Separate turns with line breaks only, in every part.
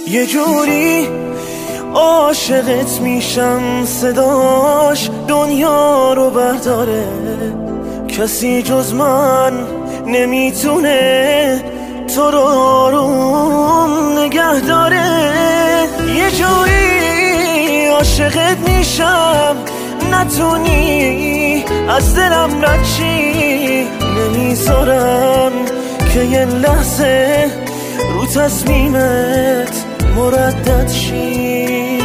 یه جوری عاشقت میشم صداش دنیا رو برداره، کسی جز من نمیتونه تو رو آروم نگه داره. یه جوری عاشقت میشم نتونی از دلم رد شی، نمیذارم که یه لحظه رو تصمیمت مردد شی.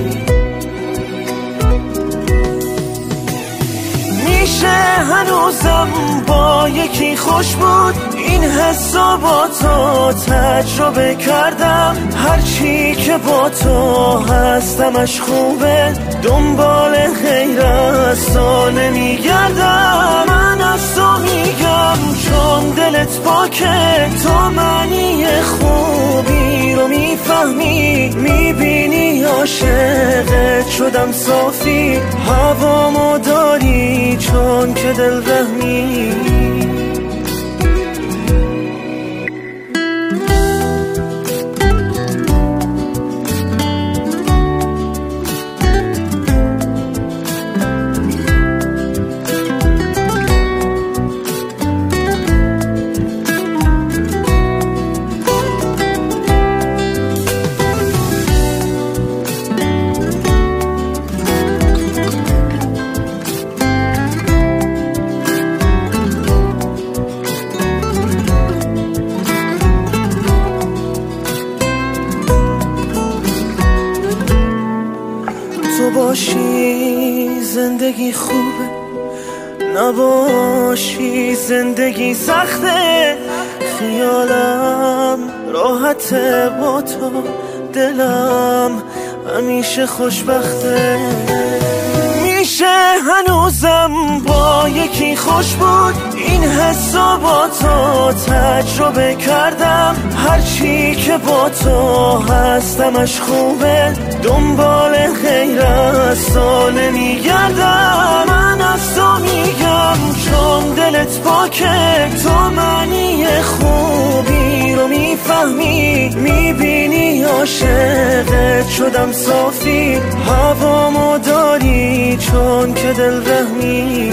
میشه هنوزم با یکی خوش بود، این حسا با تو تجربه کردم، هرچی که با تو هستمش خوبه، دنبال غیر از تو نمیگردم. من از تو میگم چون دلت پاکه، تو معنی خوبی رو میفهمی، میبینی عاشقت شدم صافی، هوامو داری چون که دل رحمی. تو باشی زندگی خوبه، نباشی زندگی سخته، خیالم راحته با تو، دلم همیشه خوشبخته. میشه هنوزم با یکی خوش بود، این حسا با تو تجربه کردم، هرچی که با تو هستمش خوبه، دنبال غیر از تو نمیگردم. من از تو میگم چون دلت پاکه، تو معنی خوبی رو میفهمی، میبینی عاشقت شدم صافی، هوامو داری چون که دل رحمی.